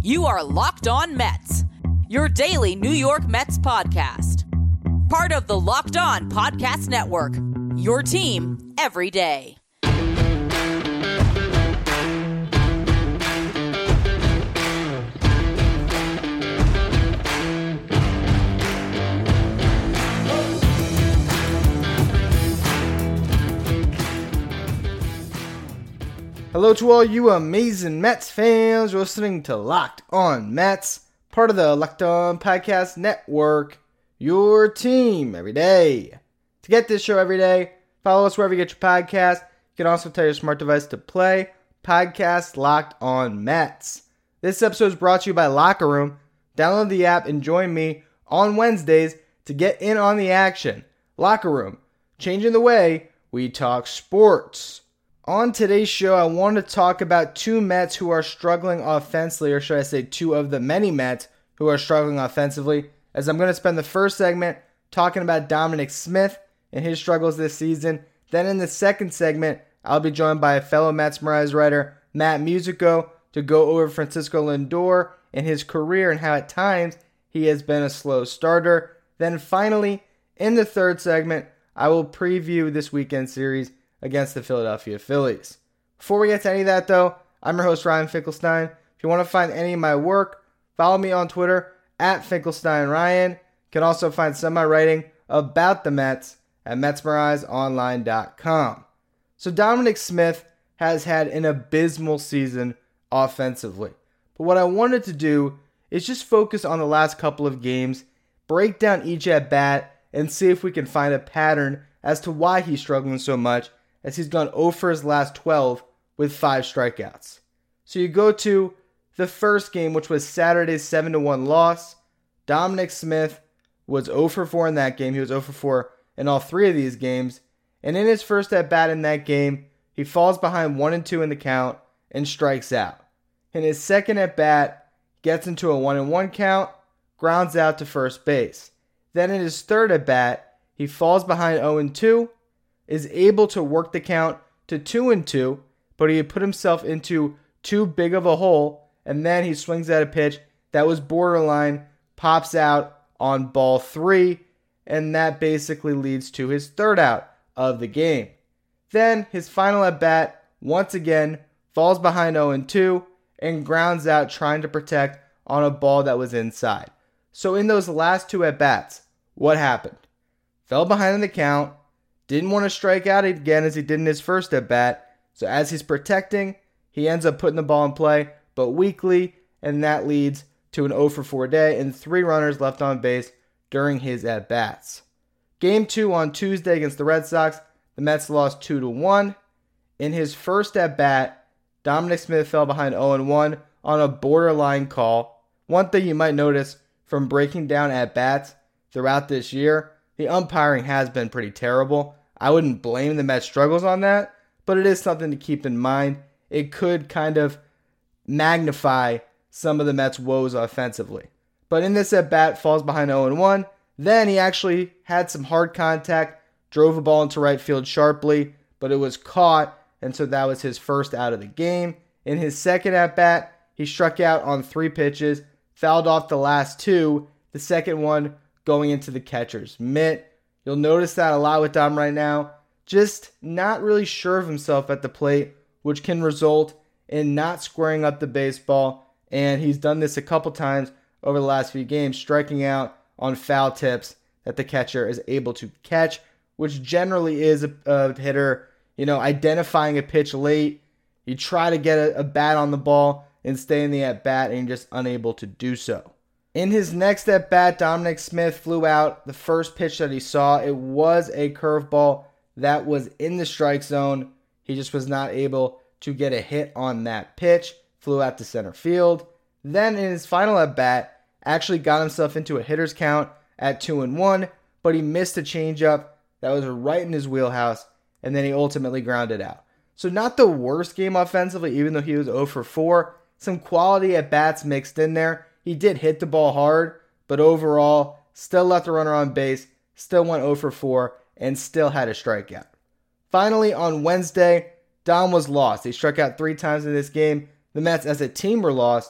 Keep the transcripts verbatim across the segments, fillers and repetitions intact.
You are Locked On Mets, your daily New York Mets podcast. Part of the Locked On Podcast Network, your team every day. Hello to all you amazing Mets fans. You're listening to Locked On Mets, part of the Locked On Podcast Network, your team every day. To get this show every day, follow us wherever you get your podcast. You can also tell your smart device to play Podcast Locked On Mets. This episode is brought to you by Locker Room. Download the app and join me on Wednesdays to get in on the action. Locker Room, changing the way we talk sports. On today's show, I want to talk about two Mets who are struggling offensively, or should I say two of the many Mets who are struggling offensively, as I'm going to spend the first segment talking about Dominic Smith and his struggles this season. Then in the second segment, I'll be joined by a fellow Metsmerize writer, Matt Musico, to go over Francisco Lindor and his career and how at times he has been a slow starter. Then finally, in the third segment, I will preview this weekend series against the Philadelphia Phillies. Before we get to any of that though, I'm your host Ryan Finkelstein. If you want to find any of my work, follow me on Twitter at FinkelsteinRyan. You can also find some of my writing about the Mets at Metsmerize Online dot com. So Dominic Smith has had an abysmal season offensively. But what I wanted to do is just focus on the last couple of games, break down each at bat, and see if we can find a pattern as to why he's struggling so much, as he's gone zero for his last twelve with five strikeouts. So you go to the first game, which was Saturday's seven to one loss. Dominic Smith was zero for four in that game. He was zero for four in all three of these games. And in his first at-bat in that game, he falls behind one and two in the count and strikes out. In his second at-bat, gets into a one and one count, grounds out to first base. Then in his third at-bat, he falls behind oh and two, is able to work the count to two and two, but he had put himself into too big of a hole, and then he swings at a pitch that was borderline, pops out on ball three, and that basically leads to his third out of the game. Then his final at bat, once again, falls behind oh and two, and grounds out trying to protect on a ball that was inside. So in those last two at bats, what happened? Fell behind in the count, didn't want to strike out again as he did in his first at-bat, so as he's protecting, he ends up putting the ball in play, but weakly, and that leads to an oh for four day and three runners left on base during his at-bats. Game two on Tuesday against the Red Sox, the Mets lost two to one. In his first at-bat, Dominic Smith fell behind oh and one on a borderline call. One thing you might notice from breaking down at-bats throughout this year, the umpiring has been pretty terrible. I wouldn't blame the Mets' struggles on that, but it is something to keep in mind. It could kind of magnify some of the Mets' woes offensively. But in this at-bat, falls behind oh and one. Then he actually had some hard contact, drove a ball into right field sharply, but it was caught, and so that was his first out of the game. In his second at-bat, he struck out on three pitches, fouled off the last two, the second one going into the catcher's mitt. You'll notice that a lot with Dom right now. Just not really sure of himself at the plate, which can result in not squaring up the baseball. And he's done this a couple times over the last few games, striking out on foul tips that the catcher is able to catch, which generally is a, a hitter, you know, identifying a pitch late. You try to get a, a bat on the ball and stay in the at-bat, and you're just unable to do so. In his next at-bat, Dominic Smith flew out the first pitch that he saw. It was a curveball that was in the strike zone. He just was not able to get a hit on that pitch. Flew out to center field. Then in his final at-bat, actually got himself into a hitter's count at two and one, but he missed a changeup that was right in his wheelhouse, and then he ultimately grounded out. So not the worst game offensively, even though he was oh for four. Some quality at-bats mixed in there. He did hit the ball hard, but overall, still left a runner on base, still went oh for four, and still had a strikeout. Finally, on Wednesday, Dom was lost. He struck out three times in this game. The Mets as a team were lost,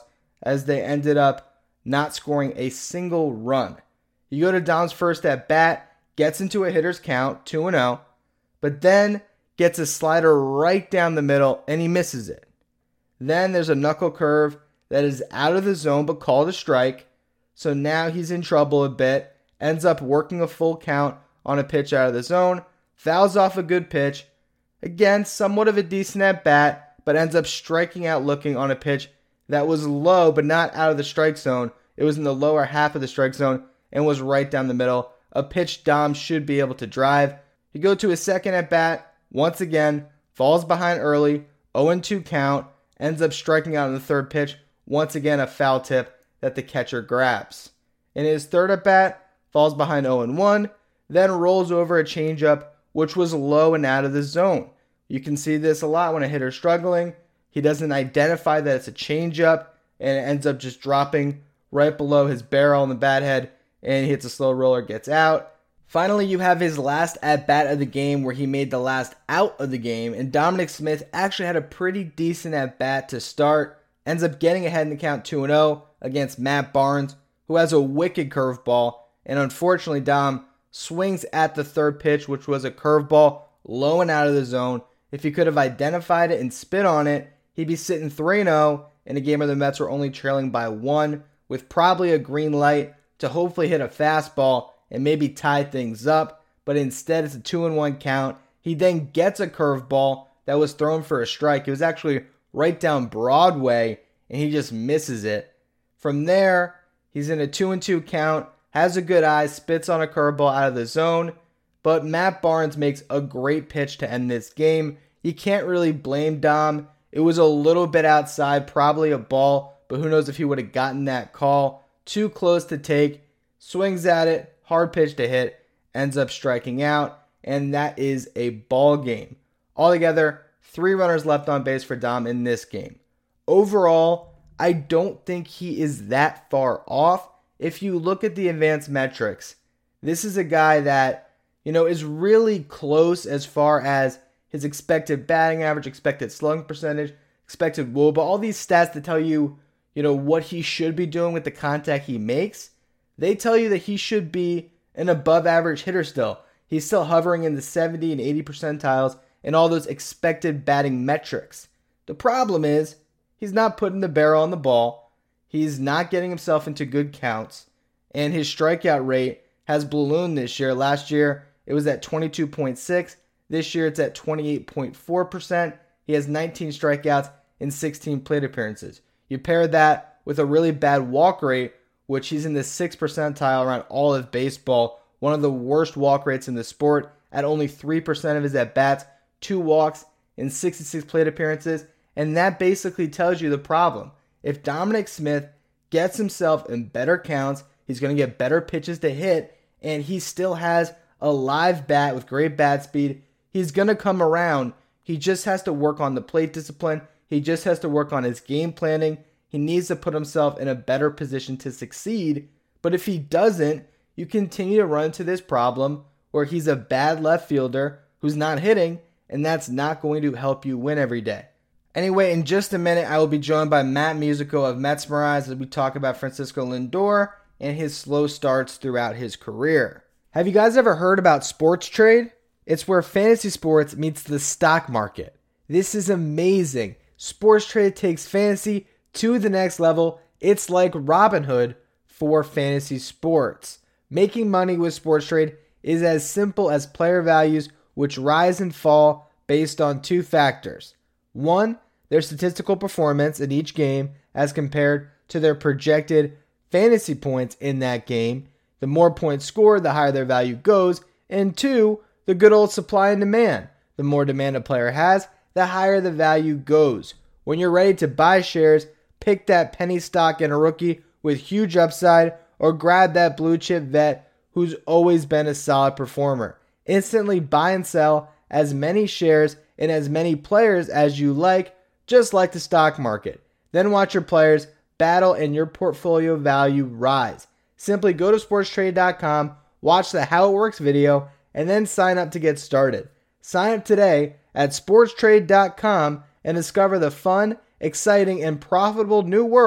as they ended up not scoring a single run. You go to Dom's first at bat, gets into a hitter's count, two and oh, but then gets a slider right down the middle and he misses it. Then there's a knuckle curve that is out of the zone but called a strike, so now he's in trouble a bit, ends up working a full count on a pitch out of the zone, fouls off a good pitch, again somewhat of a decent at bat, but ends up striking out looking on a pitch that was low but not out of the strike zone. It was in the lower half of the strike zone and was right down the middle, a pitch Dom should be able to drive. You go to his second at bat, once again, falls behind early, oh and two count, ends up striking out on the third pitch, once again a foul tip that the catcher grabs. In his third at bat, falls behind oh and one, then rolls over a changeup which was low and out of the zone. You can see this a lot when a hitter's struggling. He doesn't identify that it's a changeup and it ends up just dropping right below his barrel in the bat head and he hits a slow roller, gets out. Finally, you have his last at-bat of the game where he made the last out of the game, and Dominic Smith actually had a pretty decent at-bat to start. Ends up getting ahead in the count two and oh against Matt Barnes, who has a wicked curveball, and unfortunately Dom swings at the third pitch, which was a curveball, low and out of the zone. If he could have identified it and spit on it, he'd be sitting three and oh in a game where the Mets were only trailing by one, with probably a green light to hopefully hit a fastball and maybe tie things up, but instead it's a two and one count. He then gets a curveball that was thrown for a strike. It was actually right down Broadway, and he just misses it. From there, he's in a two and two count, has a good eye, spits on a curveball out of the zone, but Matt Barnes makes a great pitch to end this game. You can't really blame Dom. It was a little bit outside, probably a ball, but who knows if he would have gotten that call. Too close to take, swings at it, hard pitch to hit, ends up striking out, and that is a ball game. Altogether, three runners left on base for Dom in this game. Overall, I don't think he is that far off. If you look at the advanced metrics, this is a guy that, you know, is really close as far as his expected batting average, expected slugging percentage, expected W O B A, all these stats that tell you, you know, what he should be doing with the contact he makes. They tell you that he should be an above average hitter still. He's still hovering in the seventy and eighty percentiles and all those expected batting metrics. The problem is he's not putting the barrel on the ball. He's not getting himself into good counts. And his strikeout rate has ballooned this year. Last year it was at twenty-two point six. This year it's at twenty-eight point four percent. He has nineteen strikeouts in sixteen plate appearances. You pair that with a really bad walk rate, which he's in the sixth percentile around all of baseball, one of the worst walk rates in the sport at only three percent of his at-bats, two walks in sixty-six plate appearances, and that basically tells you the problem. If Dominic Smith gets himself in better counts, he's going to get better pitches to hit, and he still has a live bat with great bat speed, he's going to come around. He just has to work on the plate discipline. He just has to work on his game planning. He needs to put himself in a better position to succeed. But if he doesn't, you continue to run into this problem where he's a bad left fielder who's not hitting, and that's not going to help you win every day. Anyway, in just a minute, I will be joined by Matt Musico of Metsmerize as we talk about Francisco Lindor and his slow starts throughout his career. Have you guys ever heard about Sports Trade? It's where fantasy sports meets the stock market. This is amazing. Sports Trade takes fantasy to the next level. It's like Robinhood for fantasy sports. Making money with Sports Trade is as simple as player values, which rise and fall based on two factors. One, their statistical performance in each game as compared to their projected fantasy points in that game. The more points scored, the higher their value goes. And two, the good old supply and demand. The more demand a player has, the higher the value goes. When you're ready to buy shares, pick that penny stock in a rookie with huge upside, or grab that blue chip vet who's always been a solid performer. Instantly buy and sell as many shares in as many players as you like, just like the stock market. Then watch your players battle and your portfolio value rise. Simply go to sports trade dot com, watch the How It Works video, and then sign up to get started. Sign up today at sports trade dot com and discover the fun, exciting, and profitable new world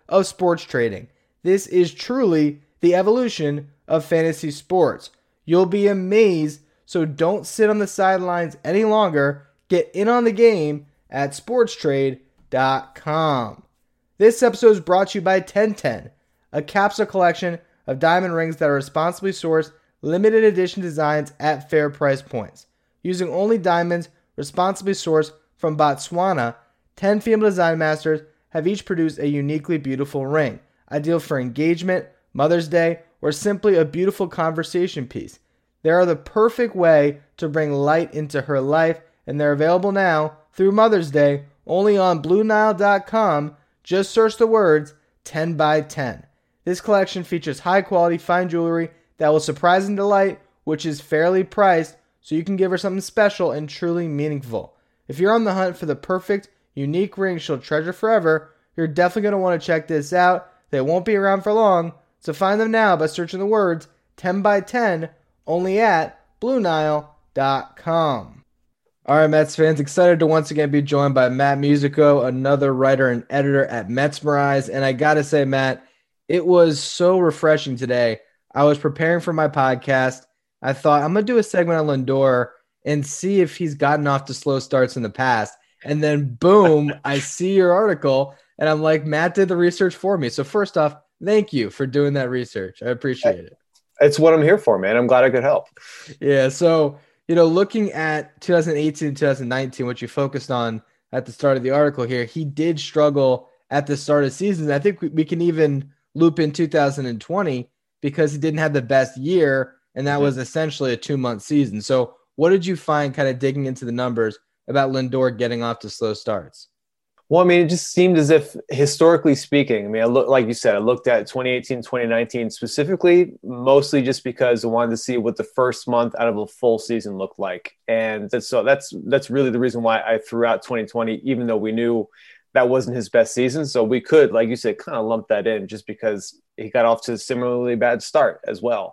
of sports trading. This is truly the evolution of fantasy sports. You'll be amazed, so don't sit on the sidelines any longer. Get in on the game at sports trade dot com. This episode is brought to you by ten ten, a capsule collection of diamond rings that are responsibly sourced, limited edition designs at fair price points. Using only diamonds responsibly sourced from Botswana, ten female design masters have each produced a uniquely beautiful ring, ideal for engagement, Mother's Day, or simply a beautiful conversation piece. They are the perfect way to bring light into her life, and they're available now through Mother's Day only on Blue Nile dot com. Just search the words ten by ten. This collection features high-quality fine jewelry that will surprise and delight, which is fairly priced, so you can give her something special and truly meaningful. If you're on the hunt for the perfect, unique ring she'll treasure forever, you're definitely going to want to check this out. They won't be around for long, so find them now by searching the words ten by ten only at Blue Nile dot com. All right, Mets fans, excited to once again be joined by Matt Musico, another writer and editor at Metsmerize. And I got to say, Matt, it was so refreshing today. I was preparing for my podcast. I thought I'm going to do a segment on Lindor and see if he's gotten off to slow starts in the past. And then boom, I see your article and I'm like, Matt did the research for me. So first off, thank you for doing that research. I appreciate it. It's what I'm here for, man. I'm glad I could help. Yeah. So, you know, looking at two thousand eighteen, two thousand nineteen, what you focused on at the start of the article here, he did struggle at the start of seasons. I think we, we can even loop in two thousand twenty because he didn't have the best year, and that mm-hmm. was essentially a two-month season. So what did you find kind of digging into the numbers about Lindor getting off to slow starts? Well, I mean, it just seemed as if, historically speaking, I mean, I look, like you said, I looked at twenty eighteen, twenty nineteen specifically, mostly just because I wanted to see what the first month out of a full season looked like. And that's, so that's, that's really the reason why I threw out twenty twenty, even though we knew that wasn't his best season. So we could, like you said, kind of lump that in just because he got off to a similarly bad start as well.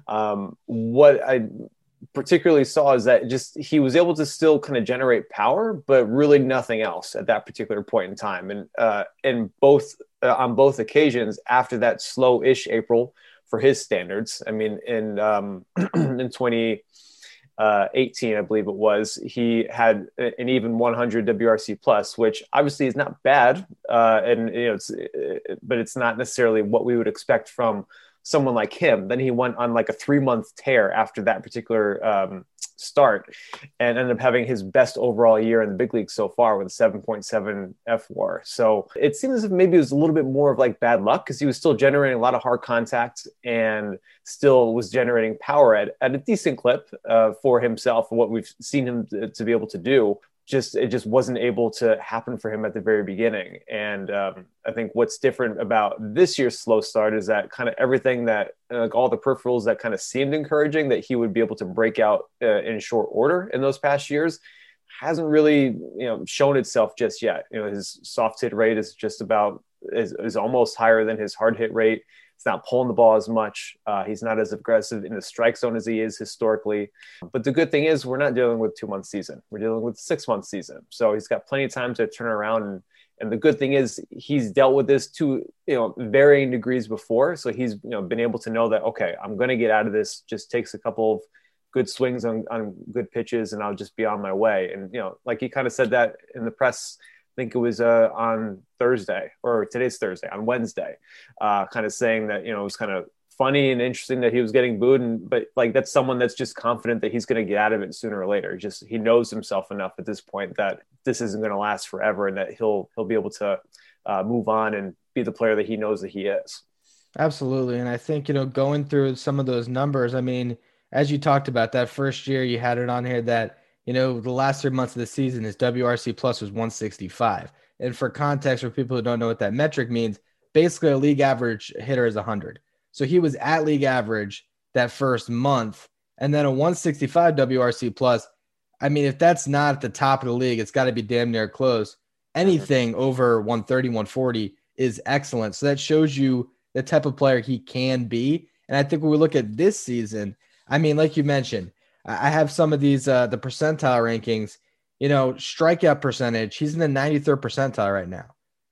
Um, what I particularly saw is that just he was able to still kind of generate power, but really nothing else at that particular point in time. And uh, in both uh, on both occasions after that slow-ish April for his standards. I mean, in um, in twenty eighteen, I believe it was, he had an even one hundred W R C plus, which obviously is not bad, uh, and you know, it's, but it's not necessarily what we would expect from someone like him. Then he went on like a three month tear after that particular um, start and ended up having his best overall year in the big league so far with a seven point seven F W A R. So it seems as if maybe it was a little bit more of like bad luck because he was still generating a lot of hard contact and still was generating power at, at a decent clip uh, for himself and what we've seen him to, to be able to do. Just it just wasn't able to happen for him at the very beginning. And um, I think what's different about this year's slow start is that kind of everything that, like all the peripherals that kind of seemed encouraging that he would be able to break out uh, in short order in those past years hasn't really, you know, shown itself just yet. You know, his soft hit rate is just about, is, is almost higher than his hard hit rate. He's not pulling the ball as much. Uh, he's not as aggressive in the strike zone as he is historically. But the good thing is we're not dealing with two-month season. We're dealing with six-month season. So he's got plenty of time to turn around. And, and the good thing is he's dealt with this to, you know, varying degrees before. So he's, you know, been able to know that, okay, I'm going to get out of this. Just takes a couple of good swings on, on good pitches and I'll just be on my way. And, you know, like he kind of said that in the press, I think it was uh, on Thursday or today's Thursday on Wednesday, uh, kind of saying that, you know, it was kind of funny and interesting that he was getting booed. And, but like, that's someone that's just confident that he's going to get out of it sooner or later. Just, he knows himself enough at this point that this isn't going to last forever and that he'll, he'll be able to uh, move on and be the player that he knows that he is. Absolutely. And I think, you know, going through some of those numbers, I mean, as you talked about that first year, you had it on here that, you know, the last three months of the season, his W R C plus was one sixty-five. And for context, for people who don't know what that metric means, basically a league average hitter is one hundred. So he was at league average that first month. And then a one sixty-five W R C plus, I mean, if that's not at the top of the league, it's got to be damn near close. Anything over one thirty, one forty is excellent. So that shows you the type of player he can be. And I think when we look at this season, I mean, like you mentioned, I have some of these, uh, the percentile rankings, you know, strikeout percentage. He's in the ninety-third percentile right now.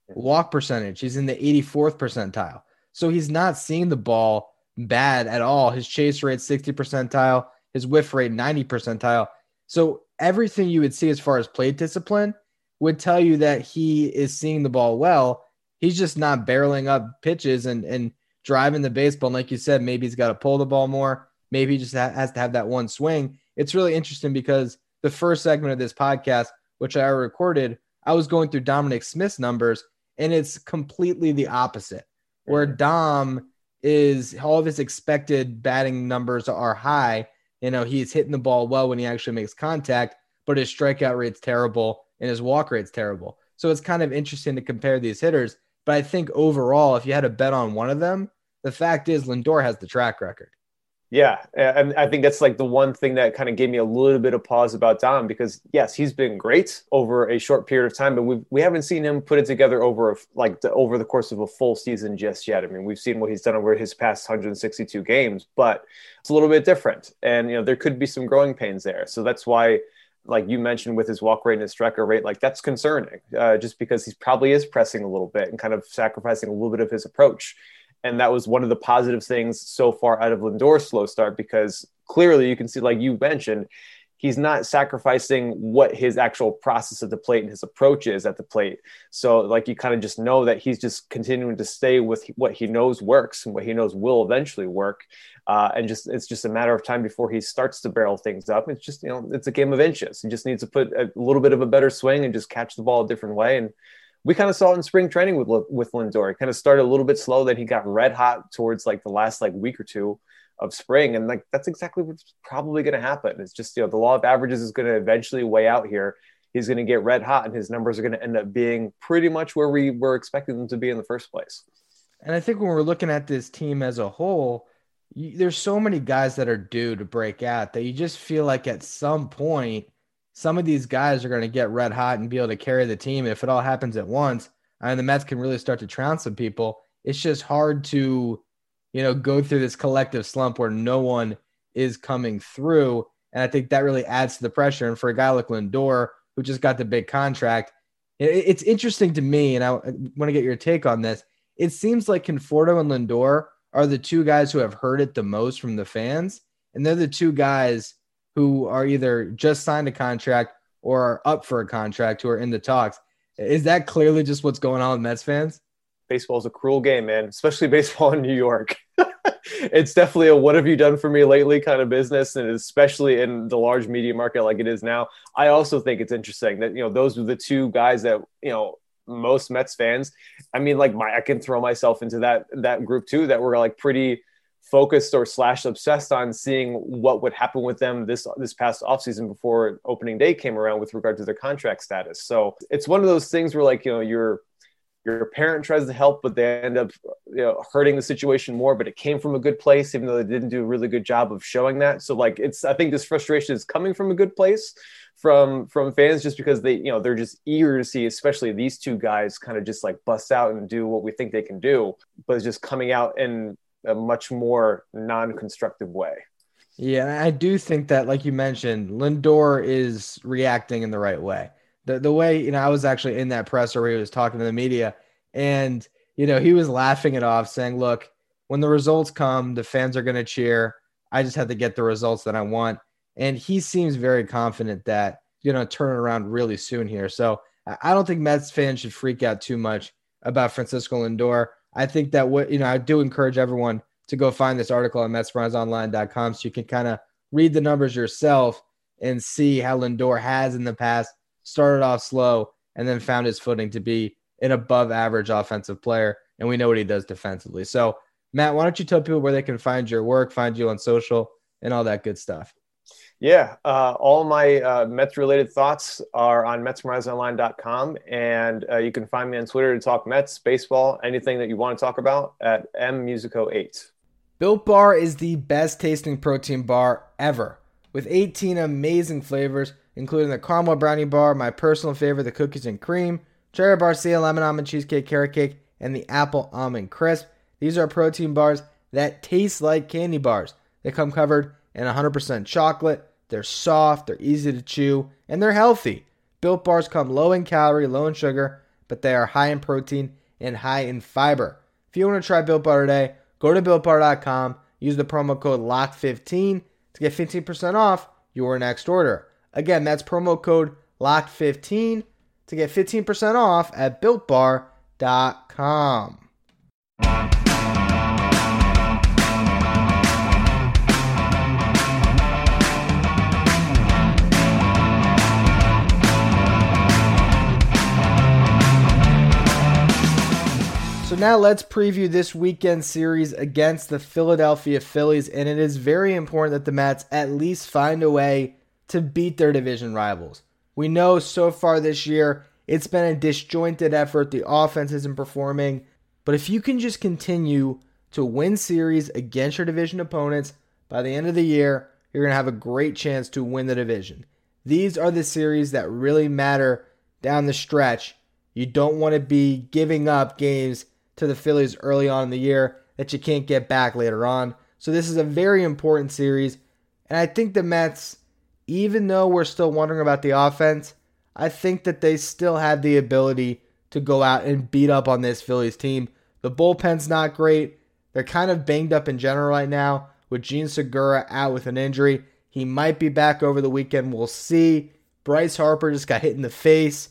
Walk percentage, he's in the eighty-fourth percentile. So he's not seeing the ball bad at all. His chase rate, sixty percentile. His whiff rate, ninety percentile. So everything you would see as far as plate discipline would tell you that he is seeing the ball well. He's just not barreling up pitches and, and driving the baseball. And like you said, maybe he's got to pull the ball more. Maybe he just ha- has to have that one swing. It's really interesting because the first segment of this podcast, which I recorded, I was going through Dominic Smith's numbers, and it's completely the opposite, where Dom is, all of his expected batting numbers are high. You know, he's hitting the ball well when he actually makes contact, but his strikeout rate's terrible and his walk rate's terrible. So it's kind of interesting to compare these hitters. But I think overall, if you had to bet on one of them, the fact is Lindor has the track record. Yeah, and I think that's like the one thing that kind of gave me a little bit of pause about Dom, because yes, he's been great over a short period of time, but we we haven't seen him put it together over a, like the, over the course of a full season just yet. I mean, we've seen what he's done over his past one hundred sixty-two games, but it's a little bit different, and you know there could be some growing pains there. So that's why, like you mentioned, with his walk rate and his strikeout rate, like that's concerning, uh, just because he probably is pressing a little bit and kind of sacrificing a little bit of his approach. And that was one of the positive things so far out of Lindor's slow start, because clearly you can see, like you mentioned, he's not sacrificing what his actual process at the plate and his approach is at the plate. So like you kind of just know that he's just continuing to stay with what he knows works and what he knows will eventually work. Uh, and just it's just a matter of time before he starts to barrel things up. It's just, you know, it's a game of inches. He just needs to put a little bit of a better swing and just catch the ball a different way. And we kind of saw it in spring training with with Lindor. He kind of started a little bit slow, then he got red hot towards like the last like week or two of spring, and like that's exactly what's probably going to happen. It's just, you know, the law of averages is going to eventually weigh out here. He's going to get red hot, and his numbers are going to end up being pretty much where we were expecting them to be in the first place. And I think when we're looking at this team as a whole, you, there's so many guys that are due to break out that you just feel like at some point, some of these guys are going to get red hot and be able to carry the team. And if it all happens at once, and the Mets can really start to trounce some people, it's just hard to, you know, go through this collective slump where no one is coming through. And I think that really adds to the pressure. And for a guy like Lindor, who just got the big contract, it, it's interesting to me, and I want to get your take on this. It seems like Conforto and Lindor are the two guys who have heard it the most from the fans. And they're the two guys who are either just signed a contract or are up for a contract, who are in the talks. Is that clearly just what's going on with Mets fans? Baseball is a cruel game, man, especially baseball in New York. It's definitely a what have you done for me lately kind of business, and especially in the large media market like it is now. I also think it's interesting that, you know, those were the two guys that, you know, most Mets fans, I mean, like my, I can throw myself into that, that group too, that were like pretty focused or slash obsessed on seeing what would happen with them this this past offseason before opening day came around with regard to their contract status. So it's one of those things where, like, you know, your your parent tries to help, but they end up, you know, hurting the situation more, but it came from a good place, even though they didn't do a really good job of showing that. So like, it's, I think this frustration is coming from a good place from, from fans, just because they, you know, they're just eager to see, especially these two guys kind of just like bust out and do what we think they can do, but it's just coming out in a much more non-constructive way. Yeah, and I do think that, like you mentioned, Lindor is reacting in the right way. The the way, you know, I was actually in that presser where he was talking to the media, and, you know, he was laughing it off, saying, look, when the results come, the fans are going to cheer. I just have to get the results that I want. And he seems very confident that, you know, turn it around really soon here. So I don't think Mets fans should freak out too much about Francisco Lindor. I think that what, you know, I do encourage everyone to go find this article on Mets Runs Online dot com so you can kind of read the numbers yourself and see how Lindor has in the past started off slow and then found his footing to be an above average offensive player. And we know what he does defensively. So Matt, why don't you tell people where they can find your work, find you on social and all that good stuff? Yeah, uh, all my uh, Mets-related thoughts are on Mets Runs Online dot com, and uh, you can find me on Twitter to talk Mets, baseball, anything that you want to talk about at M Musico eight. Built Bar is the best tasting protein bar ever, with eighteen amazing flavors, including the caramel brownie bar, my personal favorite, the cookies and cream, cherry barcia, lemon almond cheesecake, carrot cake, and the apple almond crisp. These are protein bars that taste like candy bars. They come covered in one hundred percent chocolate. They're soft, they're easy to chew, and they're healthy. Built Bars come low in calorie, low in sugar, but they are high in protein and high in fiber. If you want to try Built Bar today, go to built bar dot com, use the promo code lock fifteen to get fifteen percent off your next order. Again, that's promo code lock fifteen to get fifteen percent off at built bar dot com. So now let's preview this weekend series against the Philadelphia Phillies, and it is very important that the Mets at least find a way to beat their division rivals. We know so far this year it's been a disjointed effort, the offense isn't performing, but if you can just continue to win series against your division opponents, by the end of the year, you're going to have a great chance to win the division. These are the series that really matter down the stretch. You don't want to be giving up games to the Phillies early on in the year that you can't get back later on. So this is a very important series. And I think the Mets, even though we're still wondering about the offense, I think that they still have the ability to go out and beat up on this Phillies team. The bullpen's not great. They're kind of banged up in general right now with Jean Segura out with an injury. He might be back over the weekend. We'll see. Bryce Harper just got hit in the face.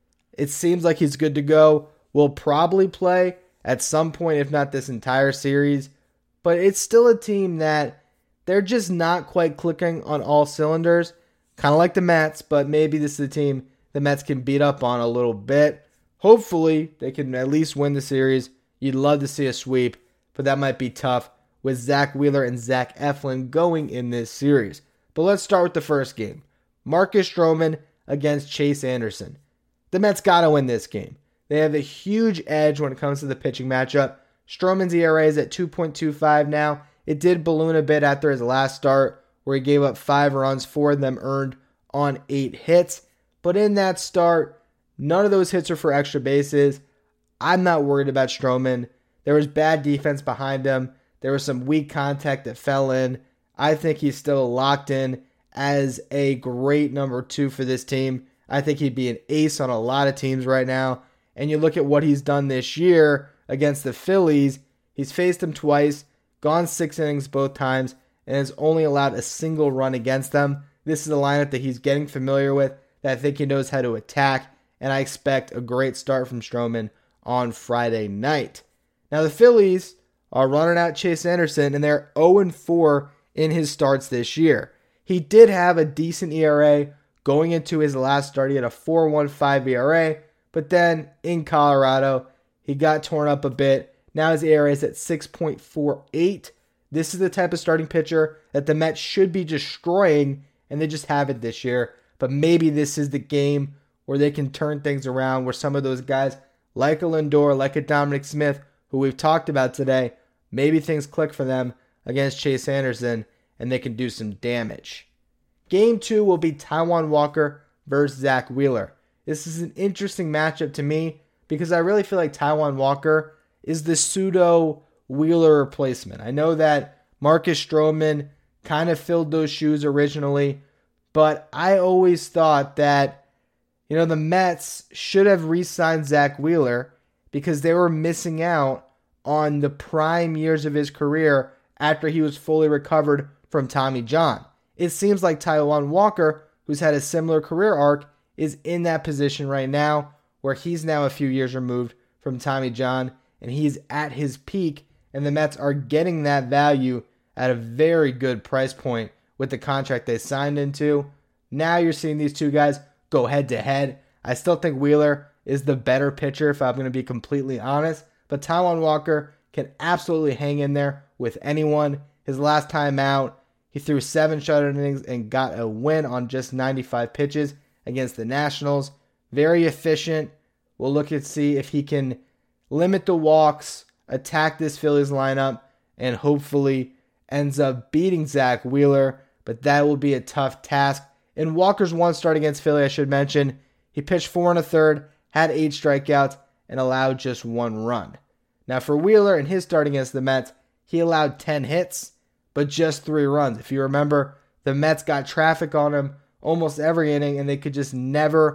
It seems like he's good to go. Will probably play at some point, if not this entire series. But it's still a team that they're just not quite clicking on all cylinders. Kind of like the Mets, but maybe this is a team the Mets can beat up on a little bit. Hopefully, they can at least win the series. You'd love to see a sweep, but that might be tough with Zach Wheeler and Zach Eflin going in this series. But let's start with the first game. Marcus Stroman against Chase Anderson. The Mets got to win this game. They have a huge edge when it comes to the pitching matchup. Stroman's E R A is at two point two five now. It did balloon a bit after his last start, where he gave up five runs, four of them earned on eight hits. But in that start, none of those hits are for extra bases. I'm not worried about Stroman. There was bad defense behind him. There was some weak contact that fell in. I think he's still locked in as a great number two for this team. I think he'd be an ace on a lot of teams right now. And you look at what he's done this year against the Phillies. He's faced them twice, gone six innings both times, and has only allowed a single run against them. This is a lineup that he's getting familiar with, that I think he knows how to attack, and I expect a great start from Stroman on Friday night. Now the Phillies are running out Chase Anderson, and they're oh and four in his starts this year. He did have a decent E R A going into his last start. He had a four point one five E R A, but then in Colorado, he got torn up a bit. Now his E R A is at six point four eight. This is the type of starting pitcher that the Mets should be destroying, and they just haven't this year. But maybe this is the game where they can turn things around, where some of those guys like a Lindor, like a Dominic Smith, who we've talked about today, maybe things click for them against Chase Anderson, and they can do some damage. Game two will be Taijuan Walker versus Zach Wheeler. This is an interesting matchup to me because I really feel like Taijuan Walker is the pseudo Wheeler replacement. I know that Marcus Stroman kind of filled those shoes originally, but I always thought that, you know, the Mets should have re-signed Zach Wheeler because they were missing out on the prime years of his career after he was fully recovered from Tommy John. It seems like Taijuan Walker, who's had a similar career arc, is in that position right now where he's now a few years removed from Tommy John and he's at his peak, and the Mets are getting that value at a very good price point with the contract they signed into. Now you're seeing these two guys go head to head. I still think Wheeler is the better pitcher if I'm going to be completely honest, but Taijuan Walker can absolutely hang in there with anyone. His last time out, he threw seven shutout innings and got a win on just ninety-five pitches against the Nationals. Very efficient. We'll look and see if he can limit the walks, attack this Phillies lineup, and hopefully ends up beating Zach Wheeler, but that will be a tough task. In Walker's one start against Philly, I should mention, he pitched four and a third, had eight strikeouts, and allowed just one run. Now for Wheeler, in his start against the Mets, he allowed ten hits, but just three runs. If you remember, the Mets got traffic on him almost every inning, and they could just never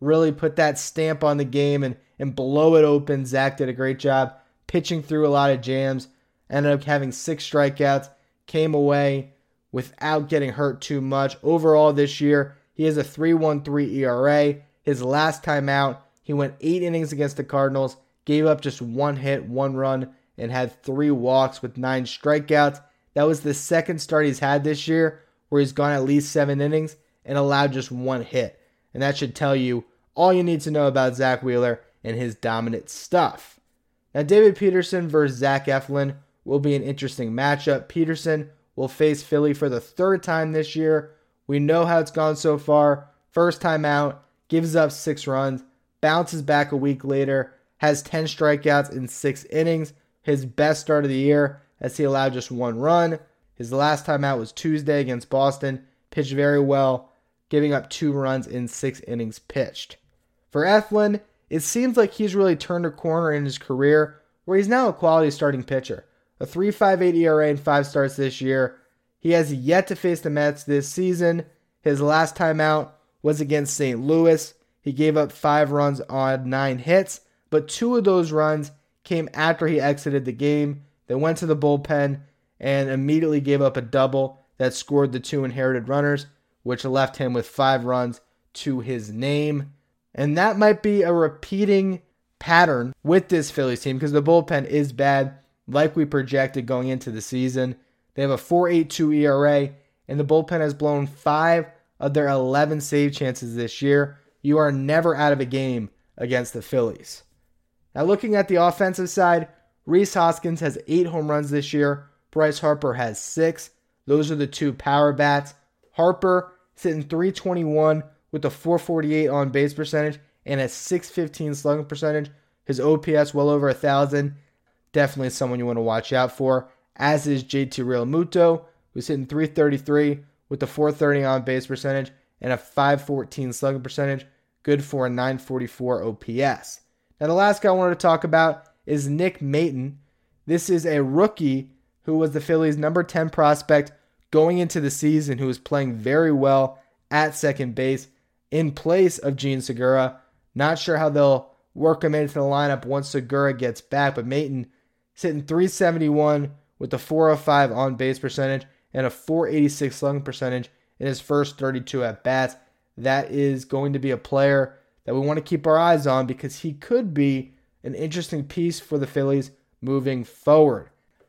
really put that stamp on the game and, and blow it open. Zach did a great job pitching through a lot of jams, ended up having six strikeouts, came away without getting hurt too much. Overall this year, he has a three point one three E R A. His last time out, he went eight innings against the Cardinals, gave up just one hit, one run, and had three walks with nine strikeouts. That was the second start he's had this year where he's gone at least seven innings and allowed just one hit. And that should tell you all you need to know about Zack Wheeler and his dominant stuff. Now, David Peterson versus Zach Eflin will be an interesting matchup. Peterson will face Philly for the third time this year. We know how it's gone so far. First time out, gives up six runs, bounces back a week later, has ten strikeouts in six innings. His best start of the year as he allowed just one run. His last time out was Tuesday against Boston. Pitched very well, giving up two runs in six innings pitched. For Eflin, it seems like he's really turned a corner in his career where he's now a quality starting pitcher. A three point five eight E R A in five starts this year. He has yet to face the Mets this season. His last time out was against Saint Louis. He gave up five runs on nine hits, but two of those runs came after he exited the game. They went to the bullpen and immediately gave up a double that scored the two inherited runners, which left him with five runs to his name. And that might be a repeating pattern with this Phillies team because the bullpen is bad, like we projected going into the season. They have a four point eight two E R A, and the bullpen has blown five of their eleven save chances this year. You are never out of a game against the Phillies. Now, looking at the offensive side, Rhys Hoskins has eight home runs this year. Bryce Harper has six. Those are the two power bats. Harper sitting three twenty-one with a four forty-eight on base percentage and a six fifteen slugging percentage. His O P S well over one thousand. Definitely someone you want to watch out for. As is J T Realmuto, who's hitting three thirty-three with a four thirty on base percentage and a five fourteen slugging percentage. Good for a nine forty-four O P S. Now, the last guy I wanted to talk about is Nick Maton. This is a rookie who was the Phillies' number ten prospect going into the season, who was playing very well at second base in place of Jean Segura. Not sure how they'll work him into the lineup once Segura gets back, but Maton sitting three seventy-one with a four oh five on base percentage and a four eighty-six slugging percentage in his first thirty-two at-bats. That is going to be a player that we want to keep our eyes on because he could be an interesting piece for the Phillies moving forward.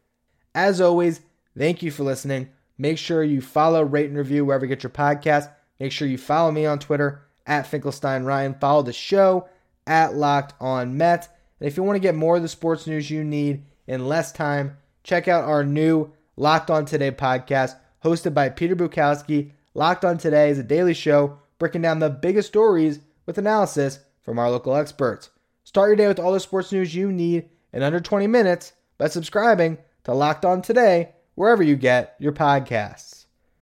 As always, thank you for listening. Make sure you follow, rate, and review wherever you get your podcast. Make sure you follow me on Twitter at Finkelstein Ryan. Follow the show at Locked On Mets. And if you want to get more of the sports news you need in less time, check out our new Locked On Today podcast hosted by Peter Bukowski. Locked On Today is a daily show breaking down the biggest stories with analysis from our local experts. Start your day with all the sports news you need in under twenty minutes by subscribing to Locked On Today wherever you get your podcasts.